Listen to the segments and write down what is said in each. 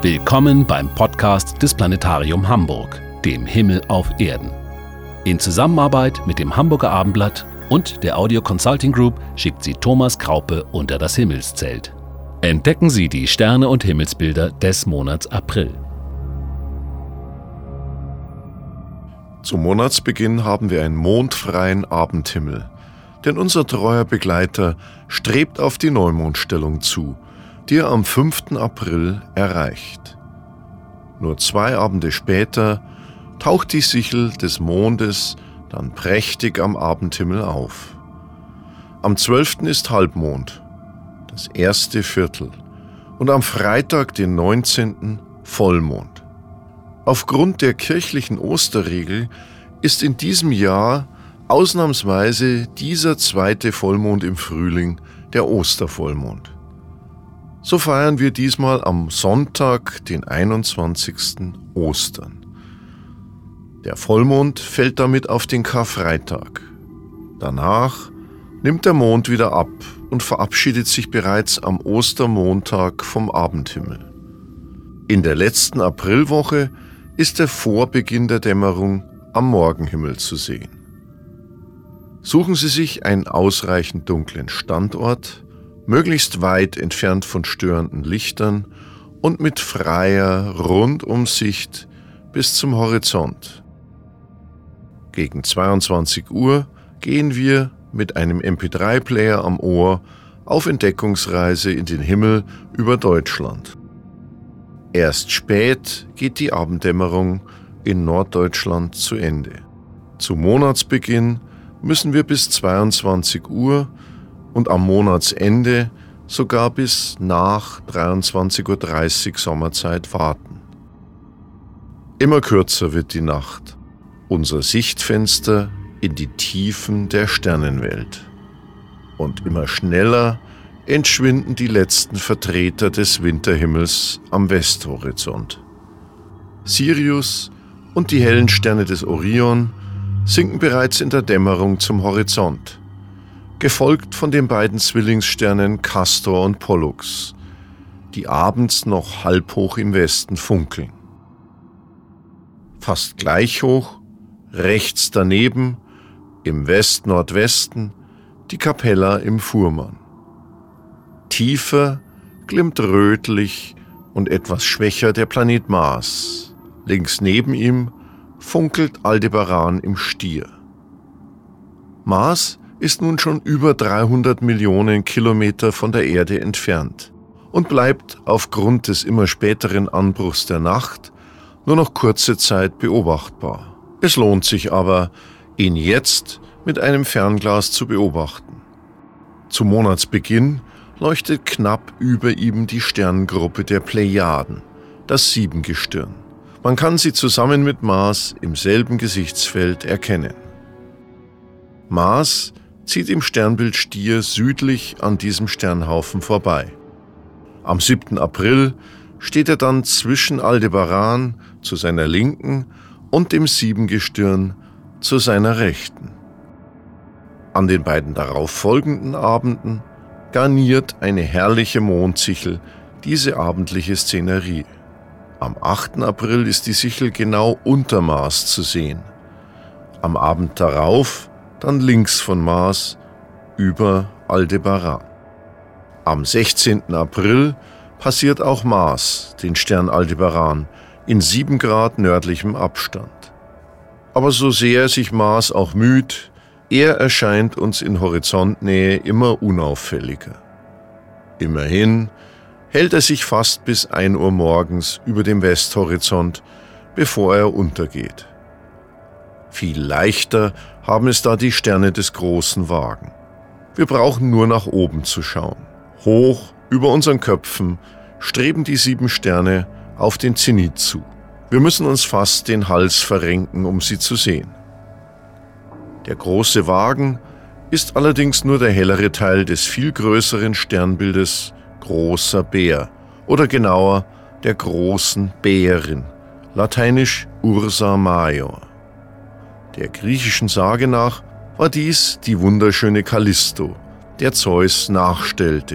Willkommen beim Podcast des Planetarium Hamburg, dem Himmel auf Erden. In Zusammenarbeit mit dem Hamburger Abendblatt und der Audio Consulting Group schickt sie Thomas Kraupe unter das Himmelszelt. Entdecken Sie die Sterne und Himmelsbilder des Monats April. Zum Monatsbeginn haben wir einen mondfreien Abendhimmel, denn unser treuer Begleiter strebt auf die Neumondstellung zu, die er am 5. April erreicht. Nur 2 Abende später taucht die Sichel des Mondes dann prächtig am Abendhimmel auf. Am 12. ist Halbmond, das erste Viertel, und am Freitag, den 19. Vollmond. Aufgrund der kirchlichen Osterregel ist in diesem Jahr ausnahmsweise dieser zweite Vollmond im Frühling der Ostervollmond. So feiern wir diesmal am Sonntag, den 21. Ostern. Der Vollmond fällt damit auf den Karfreitag. Danach nimmt der Mond wieder ab und verabschiedet sich bereits am Ostermontag vom Abendhimmel. In der letzten Aprilwoche ist der Vorbeginn der Dämmerung am Morgenhimmel zu sehen. Suchen Sie sich einen ausreichend dunklen Standort, möglichst weit entfernt von störenden Lichtern und mit freier Rundumsicht bis zum Horizont. Gegen 22 Uhr gehen wir mit einem MP3-Player am Ohr auf Entdeckungsreise in den Himmel über Deutschland. Erst spät geht die Abenddämmerung in Norddeutschland zu Ende. Zum Monatsbeginn müssen wir bis 22 Uhr und am Monatsende sogar bis nach 23:30 Uhr Sommerzeit warten. Immer kürzer wird die Nacht, unser Sichtfenster in die Tiefen der Sternenwelt. Und immer schneller entschwinden die letzten Vertreter des Winterhimmels am Westhorizont. Sirius und die hellen Sterne des Orion sinken bereits in der Dämmerung zum Horizont, gefolgt von den beiden Zwillingssternen Castor und Pollux, die abends noch halbhoch im Westen funkeln. Fast gleich hoch, rechts daneben, im West-Nordwesten, die Capella im Fuhrmann. Tiefer glimmt rötlich und etwas schwächer der Planet Mars. Links neben ihm funkelt Aldebaran im Stier. Mars ist nun schon über 300 Millionen Kilometer von der Erde entfernt und bleibt aufgrund des immer späteren Anbruchs der Nacht nur noch kurze Zeit beobachtbar. Es lohnt sich aber, ihn jetzt mit einem Fernglas zu beobachten. Zum Monatsbeginn leuchtet knapp über ihm die Sterngruppe der Plejaden, das Siebengestirn. Man kann sie zusammen mit Mars im selben Gesichtsfeld erkennen. Mars zieht im Sternbild Stier südlich an diesem Sternhaufen vorbei. Am 7. April steht er dann zwischen Aldebaran zu seiner Linken und dem Siebengestirn zu seiner Rechten. An den beiden darauffolgenden Abenden garniert eine herrliche Mondsichel diese abendliche Szenerie. Am 8. April ist die Sichel genau unter Mars zu sehen. Am Abend darauf dann links von Mars über Aldebaran. Am 16. April passiert auch Mars den Stern Aldebaran in 7 Grad nördlichem Abstand. Aber so sehr sich Mars auch müht, er erscheint uns in Horizontnähe immer unauffälliger. Immerhin hält er sich fast bis 1 Uhr morgens über dem Westhorizont, bevor er untergeht. Viel leichter haben es da die Sterne des großen Wagen. Wir brauchen nur nach oben zu schauen. Hoch über unseren Köpfen streben die 7 Sterne auf den Zenit zu. Wir müssen uns fast den Hals verrenken, um sie zu sehen. Der große Wagen ist allerdings nur der hellere Teil des viel größeren Sternbildes Großer Bär oder genauer der großen Bärin, lateinisch Ursa Major. Der griechischen Sage nach war dies die wunderschöne Callisto, der Zeus nachstellte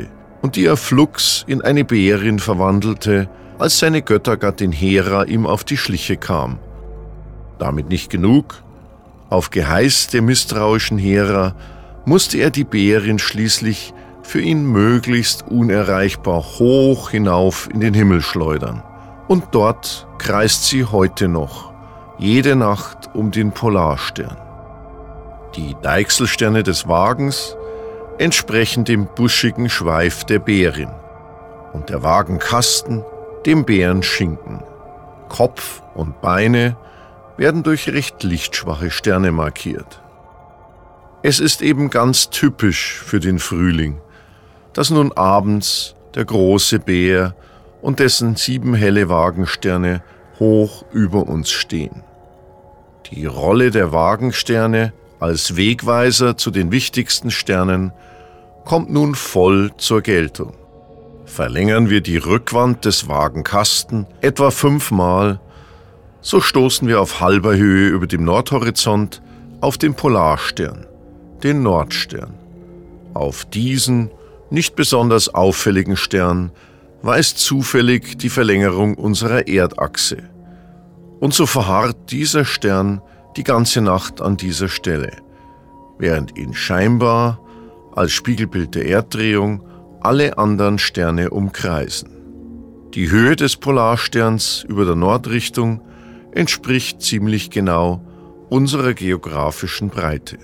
und die er flugs in eine Bärin verwandelte, als seine Göttergattin Hera ihm auf die Schliche kam. Damit nicht genug. Auf Geheiß der misstrauischen Hera musste er die Bärin schließlich für ihn möglichst unerreichbar hoch hinauf in den Himmel schleudern. Und dort kreist sie heute noch, jede Nacht um den Polarstern. Die Deichselsterne des Wagens entsprechen dem buschigen Schweif der Bärin und der Wagenkasten dem Bärenschinken. Kopf und Beine werden durch recht lichtschwache Sterne markiert. Es ist eben ganz typisch für den Frühling, dass nun abends der große Bär und dessen 7 helle Wagensterne hoch über uns stehen. Die Rolle der Wagensterne als Wegweiser zu den wichtigsten Sternen kommt nun voll zur Geltung. Verlängern wir die Rückwand des Wagenkasten etwa 5-mal, so stoßen wir auf halber Höhe über dem Nordhorizont auf den Polarstern, den Nordstern. Auf diesen nicht besonders auffälligen Stern weist zufällig die Verlängerung unserer Erdachse. Und so verharrt dieser Stern die ganze Nacht an dieser Stelle, während ihn scheinbar als Spiegelbild der Erddrehung alle anderen Sterne umkreisen. Die Höhe des Polarsterns über der Nordrichtung entspricht ziemlich genau unserer geografischen Breite.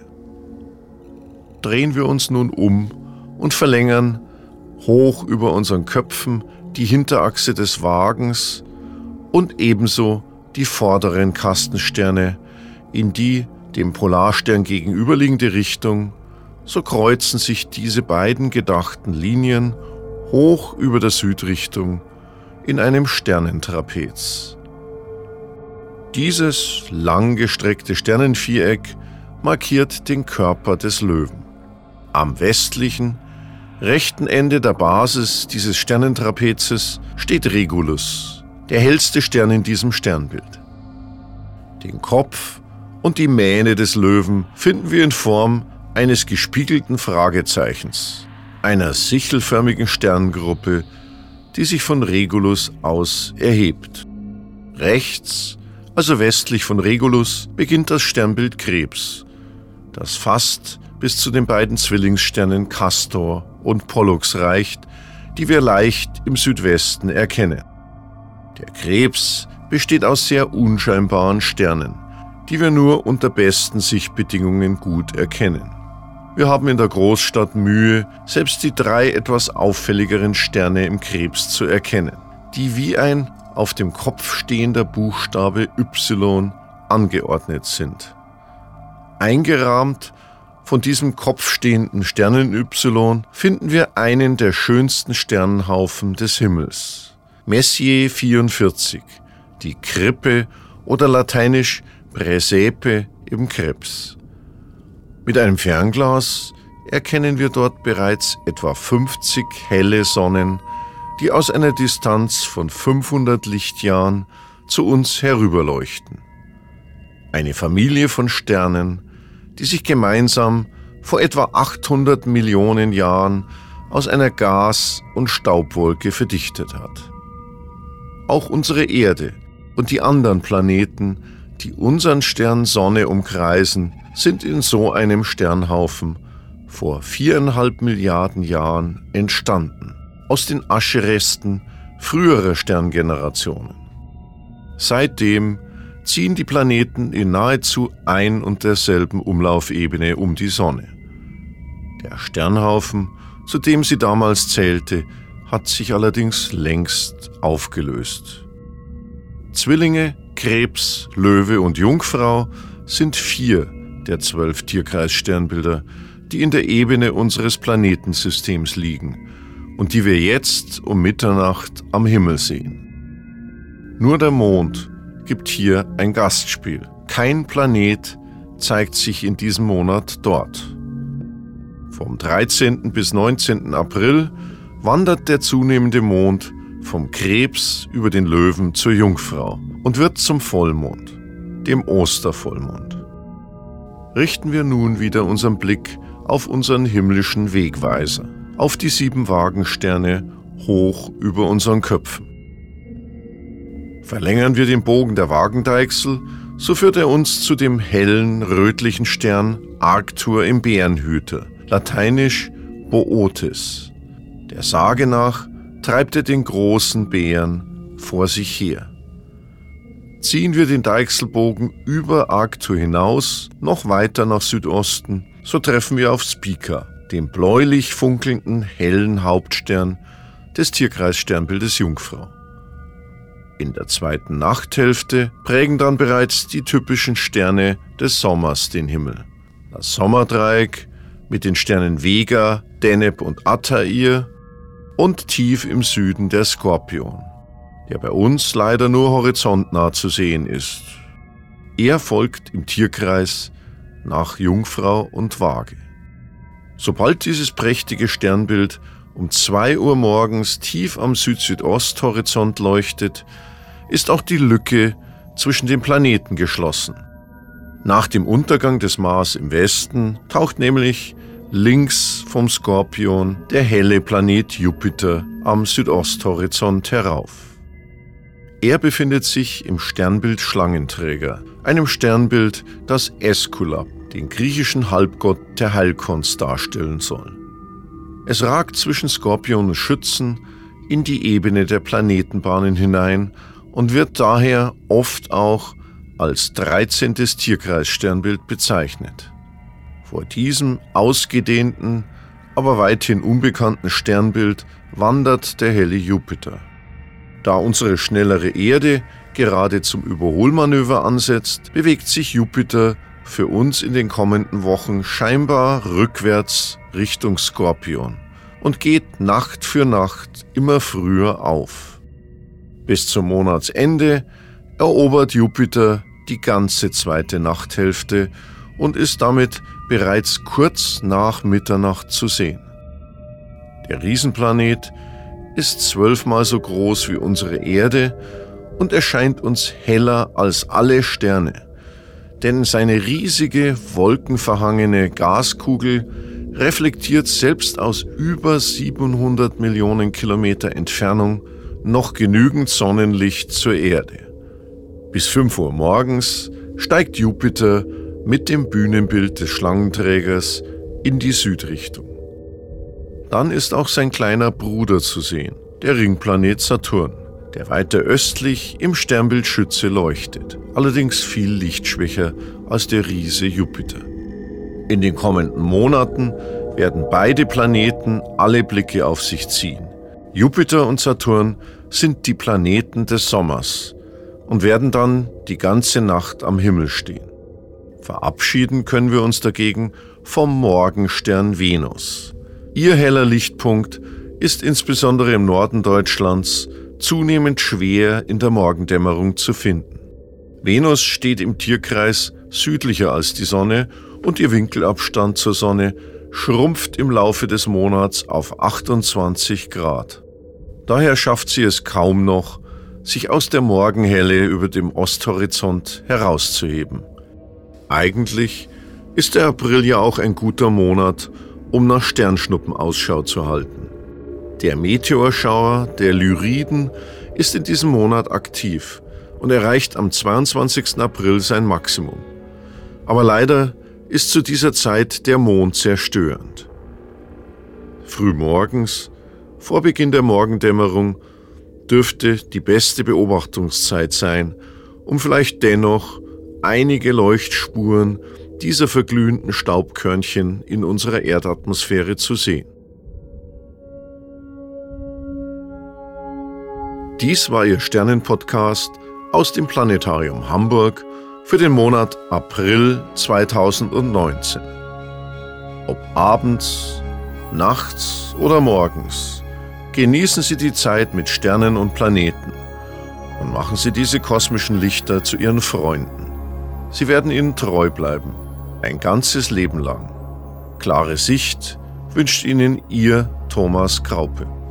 Drehen wir uns nun um und verlängern hoch über unseren Köpfen die Hinterachse des Wagens und ebenso die vorderen Kastensterne in die dem Polarstern gegenüberliegende Richtung, so kreuzen sich diese beiden gedachten Linien hoch über der Südrichtung in einem Sternentrapez. Dieses langgestreckte Sternenviereck markiert den Körper des Löwen. Am westlichen, rechten Ende der Basis dieses Sternentrapezes steht Regulus, der hellste Stern in diesem Sternbild. Den Kopf und die Mähne des Löwen finden wir in Form eines gespiegelten Fragezeichens, einer sichelförmigen Sterngruppe, die sich von Regulus aus erhebt. Rechts, also westlich von Regulus, beginnt das Sternbild Krebs, das fast bis zu den beiden Zwillingssternen Castor und Pollux reicht, die wir leicht im Südwesten erkennen. Der Krebs besteht aus sehr unscheinbaren Sternen, die wir nur unter besten Sichtbedingungen gut erkennen. Wir haben in der Großstadt Mühe, selbst die 3 etwas auffälligeren Sterne im Krebs zu erkennen, die wie ein auf dem Kopf stehender Buchstabe Y angeordnet sind. Eingerahmt von diesem kopfstehenden Sternen Y finden wir einen der schönsten Sternenhaufen des Himmels, Messier 44, die Krippe oder lateinisch Praesepe im Krebs. Mit einem Fernglas erkennen wir dort bereits etwa 50 helle Sonnen, die aus einer Distanz von 500 Lichtjahren zu uns herüberleuchten. Eine Familie von Sternen, die sich gemeinsam vor etwa 800 Millionen Jahren aus einer Gas- und Staubwolke verdichtet hat. Auch unsere Erde und die anderen Planeten, die unseren Stern Sonne umkreisen, sind in so einem Sternhaufen vor 4,5 Milliarden Jahren entstanden, aus den Ascheresten früherer Sterngenerationen. Seitdem ziehen die Planeten in nahezu ein und derselben Umlaufebene um die Sonne. Der Sternhaufen, zu dem sie damals zählte, hat sich allerdings längst aufgelöst. Zwillinge, Krebs, Löwe und Jungfrau sind 4 der 12 Tierkreissternbilder, die in der Ebene unseres Planetensystems liegen und die wir jetzt um Mitternacht am Himmel sehen. Nur der Mond gibt hier ein Gastspiel. Kein Planet zeigt sich in diesem Monat dort. Vom 13. bis 19. April wandert der zunehmende Mond vom Krebs über den Löwen zur Jungfrau und wird zum Vollmond, dem Ostervollmond. Richten wir nun wieder unseren Blick auf unseren himmlischen Wegweiser, auf die 7 Wagensterne hoch über unseren Köpfen. Verlängern wir den Bogen der Wagendeichsel, so führt er uns zu dem hellen, rötlichen Stern Arctur im Bärenhüter, lateinisch Bootes. Der Sage nach treibt er den großen Bären vor sich her. Ziehen wir den Deichselbogen über Arctur hinaus, noch weiter nach Südosten, so treffen wir auf Spica, den bläulich funkelnden, hellen Hauptstern des Tierkreissternbildes Jungfrau. In der zweiten Nachthälfte prägen dann bereits die typischen Sterne des Sommers den Himmel. Das Sommerdreieck mit den Sternen Vega, Deneb und Altair und tief im Süden der Skorpion, der bei uns leider nur horizontnah zu sehen ist. Er folgt im Tierkreis nach Jungfrau und Waage. Sobald dieses prächtige Sternbild um 2 Uhr morgens tief am Süd-Südost-Horizont leuchtet, ist auch die Lücke zwischen den Planeten geschlossen. Nach dem Untergang des Mars im Westen taucht nämlich links vom Skorpion der helle Planet Jupiter am Südosthorizont herauf. Er befindet sich im Sternbild Schlangenträger, einem Sternbild, das Äskulap, den griechischen Halbgott der Heilkunst, darstellen soll. Es ragt zwischen Skorpion und Schützen in die Ebene der Planetenbahnen hinein und wird daher oft auch als 13. Tierkreissternbild bezeichnet. Vor diesem ausgedehnten, aber weithin unbekannten Sternbild wandert der helle Jupiter. Da unsere schnellere Erde gerade zum Überholmanöver ansetzt, bewegt sich Jupiter für uns in den kommenden Wochen scheinbar rückwärts Richtung Skorpion und geht Nacht für Nacht immer früher auf. Bis zum Monatsende erobert Jupiter die ganze zweite Nachthälfte und ist damit bereits kurz nach Mitternacht zu sehen. Der Riesenplanet ist 12-mal so groß wie unsere Erde und erscheint uns heller als alle Sterne, denn seine riesige, wolkenverhangene Gaskugel reflektiert selbst aus über 700 Millionen Kilometer Entfernung noch genügend Sonnenlicht zur Erde. Bis 5 Uhr morgens steigt Jupiter mit dem Bühnenbild des Schlangenträgers in die Südrichtung. Dann ist auch sein kleiner Bruder zu sehen, der Ringplanet Saturn, der weiter östlich im Sternbild Schütze leuchtet, allerdings viel lichtschwächer als der Riese Jupiter. In den kommenden Monaten werden beide Planeten alle Blicke auf sich ziehen. Jupiter und Saturn sind die Planeten des Sommers und werden dann die ganze Nacht am Himmel stehen. Verabschieden können wir uns dagegen vom Morgenstern Venus. Ihr heller Lichtpunkt ist insbesondere im Norden Deutschlands zunehmend schwer in der Morgendämmerung zu finden. Venus steht im Tierkreis südlicher als die Sonne und ihr Winkelabstand zur Sonne schrumpft im Laufe des Monats auf 28 Grad. Daher schafft sie es kaum noch, sich aus der Morgenhelle über dem Osthorizont herauszuheben. Eigentlich ist der April ja auch ein guter Monat, um nach Sternschnuppen Ausschau zu halten. Der Meteorschauer der Lyriden ist in diesem Monat aktiv und erreicht am 22. April sein Maximum. Aber leider ist zu dieser Zeit der Mond sehr störend. Frühmorgens, vor Beginn der Morgendämmerung, dürfte die beste Beobachtungszeit sein, um vielleicht dennoch einige Leuchtspuren dieser verglühenden Staubkörnchen in unserer Erdatmosphäre zu sehen. Dies war Ihr Sternenpodcast aus dem Planetarium Hamburg für den Monat April 2019. Ob abends, nachts oder morgens, genießen Sie die Zeit mit Sternen und Planeten und machen Sie diese kosmischen Lichter zu Ihren Freunden. Sie werden Ihnen treu bleiben, ein ganzes Leben lang. Klare Sicht wünscht Ihnen Ihr Thomas Kraupe.